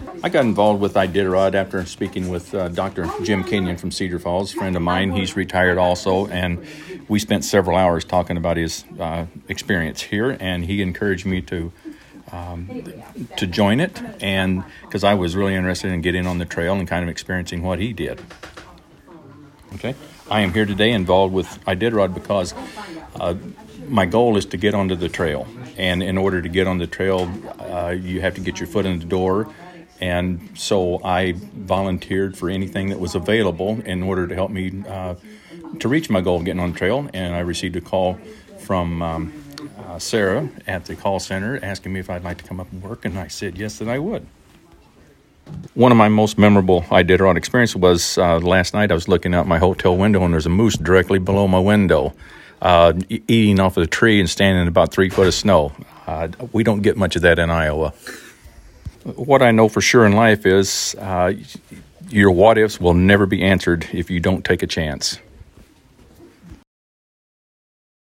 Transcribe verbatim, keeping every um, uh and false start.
I got involved with Iditarod after speaking with uh, Doctor Jim Kenyon from Cedar Falls, a friend of mine. He's retired also, and we spent several hours talking about his uh, experience here, and he encouraged me to um, to join it, and because I was really interested in getting on the trail and kind of experiencing what he did. Okay, I am here today involved with Iditarod because uh, my goal is to get onto the trail, and in order to get on the trail, uh, you have to get your foot in the door. And so I volunteered for anything that was available in order to help me uh, to reach my goal of getting on the trail. And I received a call from um, uh, Sarah at the call center asking me if I'd like to come up and work. And I said yes, that I would. One of my most memorable Iditarod experience was uh, last night I was looking out my hotel window and there's a moose directly below my window uh, e- eating off of the tree and standing in about three foot of snow. Uh, we don't get much of that in Iowa. What I know for sure in life is uh, your what-ifs will never be answered if you don't take a chance.